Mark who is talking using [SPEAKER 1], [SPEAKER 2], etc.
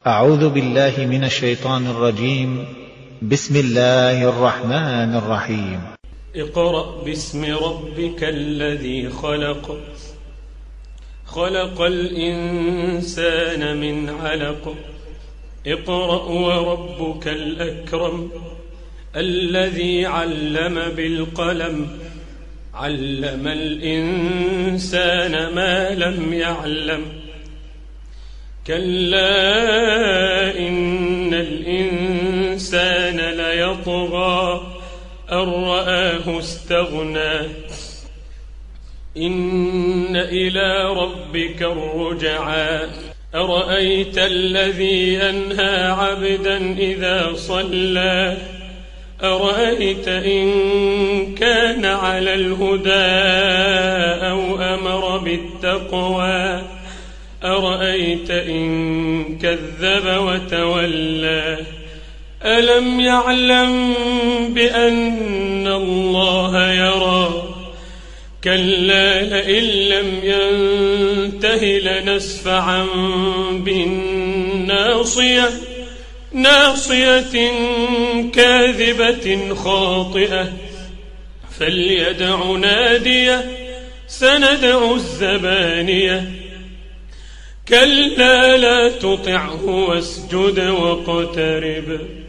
[SPEAKER 1] أعوذ بالله من الشيطان الرجيم. بسم الله الرحمن الرحيم.
[SPEAKER 2] اقرأ باسم ربك الذي خلق، خلق الإنسان من علق. اقرأ وربك الأكرم الذي علم بالقلم، علم الإنسان ما لم يعلم. كلا إن الإنسان ليطغى أن رآه استغنى، إن إلى ربك الرجعى. أرأيت الذي ينهى عبدا إذا صلى، أرأيت إن كان على الهدى أو أمر بالتقوى، أرأيت إن كذب وتولى. ألم يعلم بأن الله يرى، كلا لئن لم ينته لنسفعا بالناصية، ناصية كاذبة خاطئة، فليدع ناديه سندع الزبانية. كلا لا تطعه واسجد واقترب.